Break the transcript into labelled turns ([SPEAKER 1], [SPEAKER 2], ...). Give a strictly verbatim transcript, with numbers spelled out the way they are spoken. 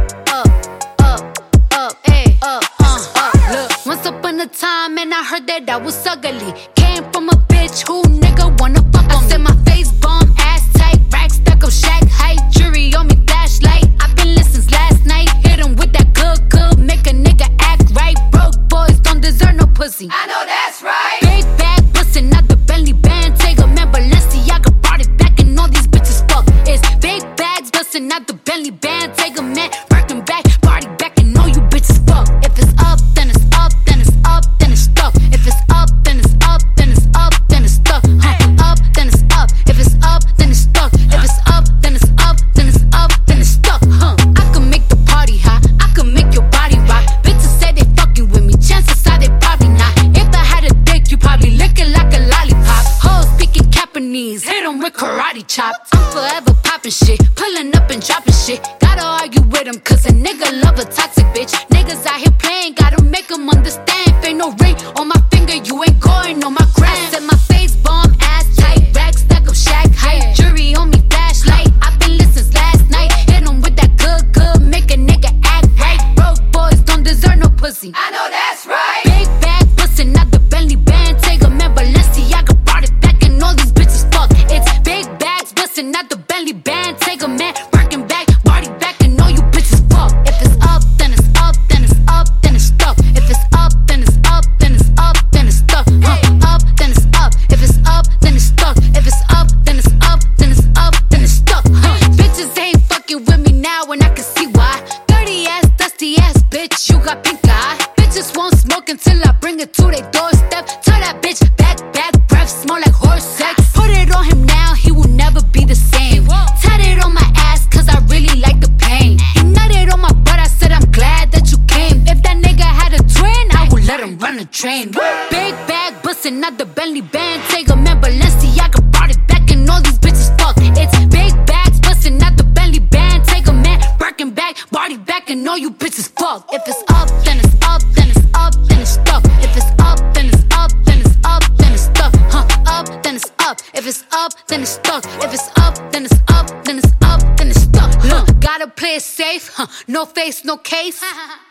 [SPEAKER 1] up, up, up, ayy, up, uh, up. Look, once upon a time, and I heard that I was ugly. Came from a bitch who nigga wanna fuck on me. I said my face bomb, ass tight, rack stuck up, shack height, jury on me, flashlight. I've been listening since last night. Hit him with that good, good, make a nigga act right. Broke boys don't deserve no pussy.
[SPEAKER 2] I know that's right.
[SPEAKER 1] Big bag bustin' out the Bentley band. Take a man, Balenciaga brought it back, and all these bitches fuck. It's big bags bustin' out the Bentley band. Take a man, working back, party back, and all you bitches fuck. If it's up, then it's up, then it's up, then it's stuck. If it's up, then it's up, then it's up, then it's stuck. Huh? Up, then it's up. If it's up, then it's stuck. If it's up, then it's up, then it's up, then it's stuck. Huh? I can make the party hot. I can make your body rock. Bitches say they fucking with me. Chances are they probably not. If I had a dick, you probably lick it like a lollipop. Hoes speaking Japanese, hit 'em with karate chop. I'm forever popping shit, pulling up and dropping shit. Gotta argue with 'em, cause a nigga love a toxic bitch. Niggas out here playing, gotta make 'em understand. If ain't no ring on my finger, you ain't going on my gram. Said my face bomb, ass tight, rack stack up, shack height, jury on me, flashlight. I've been listening since last night. Hit 'em with that good, good, make a nigga act right. Broke boys don't deserve no pussy.
[SPEAKER 2] I know that's right.
[SPEAKER 1] Big bag bustin' out the Bentley band. Take a man, Balenciaga brought it back, and all these bitches fuck. It's big bags bustin' out the Bentley band. Take a man, working back, body back, and all you bitches fuck. If it's up, then it's up, then it's up, then it's stuck. If it's up, then it's up, then it's up, then it's stuck. Huh? Up, then it's up. If it's up, then it's stuck. If it's up, then it's up, then it's up, then it's stuck. Huh? Bitches ain't fucking with me now, and I can see why. Dirty ass, dusty ass bitch, you got pink eye. Bitches won't smoke until I bring it to their doorstep. Tell that bitch back, back, breath smell like horse sex. Put it on him now, he will never be the same. Tat it on my ass, cause I really like the pain. He nutted on my butt, I said I'm glad that you came. If that nigga had a twin, I would let him run a train. Big bag bustin' out the Bentley band. Take a man, Balenciaga brought it back, and all these bitches fuck. It's big bags bustin' out the Bentley band. Take a man, working back, body back, and all you bitches fuck. If it's up, then it's up, then it's up, then it's stuck. If it's up, then it's up, then it's up, then it's stuck. Huh? Up, then it's up. If it's up, then it's stuck. If it's up, then it's up, then it's up, then it's stuck. Huh? Gotta play it safe, huh? No face, no case.